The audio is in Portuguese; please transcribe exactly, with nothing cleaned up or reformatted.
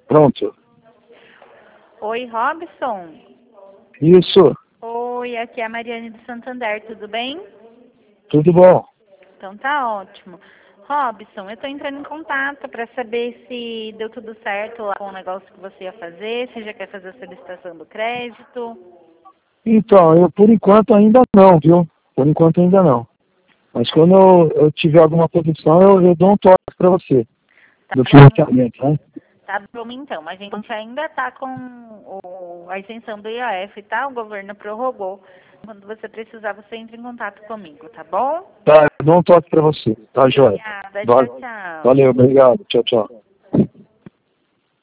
Pronto. Oi, Robson. Isso. Oi, aqui é a Mariane do Santander, tudo bem? Tudo bom. Então tá ótimo. Robson, eu estou entrando em contato para saber se deu tudo certo lá com o negócio que você ia fazer, se já quer fazer a solicitação do crédito. Então, eu por enquanto ainda não, viu? Por enquanto ainda não. Mas quando eu, eu tiver alguma posição, eu, eu dou um toque para você. Tá Do bom, financiamento, né? tá bom então. A gente ainda está com o, a isenção do I A F, tá? O governo prorrogou. Quando você precisar, você entra em contato comigo, tá bom? Tá, eu dou um toque para você. Tá, joia? Obrigada, Valeu, tchau, tchau. valeu, obrigado. Tchau, tchau.